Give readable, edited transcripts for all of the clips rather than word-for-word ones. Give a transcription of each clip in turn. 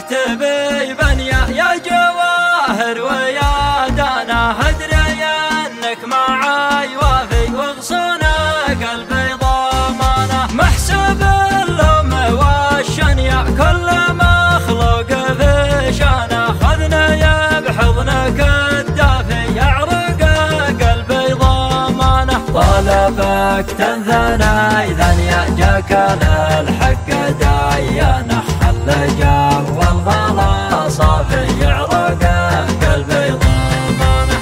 تبي بنية يا جواهر ويا دانا، هدري انك معاي وافي وغصونا قلبي ضمانه، محسوب اللوم والشنيع كل مخلوق في شانه، خذنا بحضنك الدافي يعرق قلبي ضمانه، طلبك تنثنى اذا يأجاك للحق دايانه، حل جو الغلا صافي يعرق قلبي ضمانه.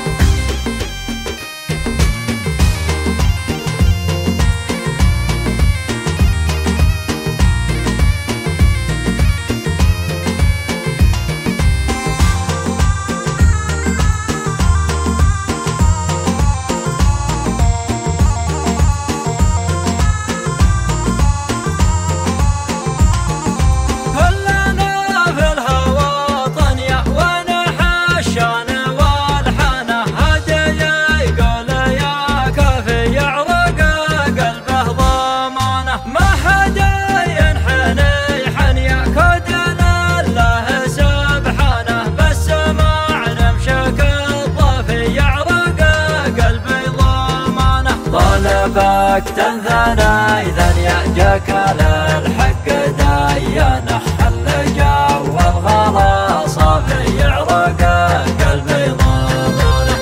طلبك تنثنى إذا يأجاك للحق دايانه، حل جو الغلا صافي يعرق قلبي ضمانه.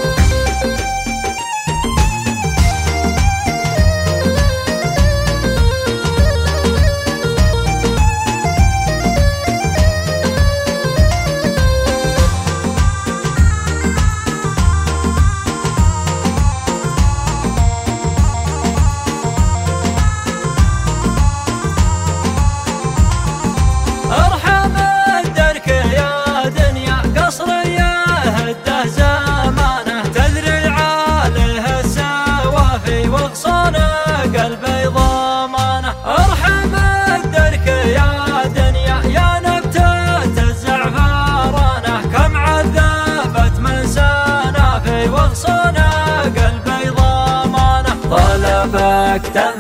قلبي ضمانه ارحم الدرك يا دنيا يا نبتة الزعفرانه، كم عذبت من سنة في وغصونه قلبي ضمانه، طلبك